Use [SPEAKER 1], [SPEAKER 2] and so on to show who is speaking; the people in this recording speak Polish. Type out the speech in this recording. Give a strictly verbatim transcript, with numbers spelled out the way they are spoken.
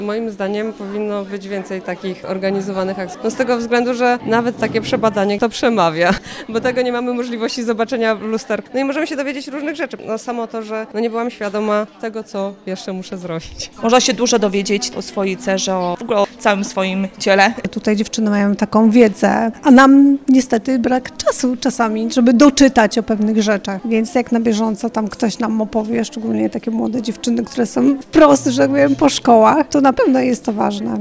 [SPEAKER 1] Moim zdaniem powinno być więcej takich organizowanych akcji. No z tego względu, że nawet takie przebadanie to przemawia, bo tego nie mamy możliwości zobaczenia w lusterku. No i możemy się dowiedzieć różnych rzeczy. No samo to, że no nie byłam świadoma tego, co jeszcze muszę zrobić.
[SPEAKER 2] Można się dużo dowiedzieć o swojej cerze, o, w ogóle o całym swoim ciele.
[SPEAKER 3] Tutaj dziewczyny mają taką wiedzę, a nam niestety brak czasu czasami, żeby doczytać o pewnych rzeczach. Więc jak na bieżąco tam ktoś nam opowie, szczególnie takie młode dziewczyny, które są wprost, że tak powiem, po szkołach, to na pewno jest to ważne.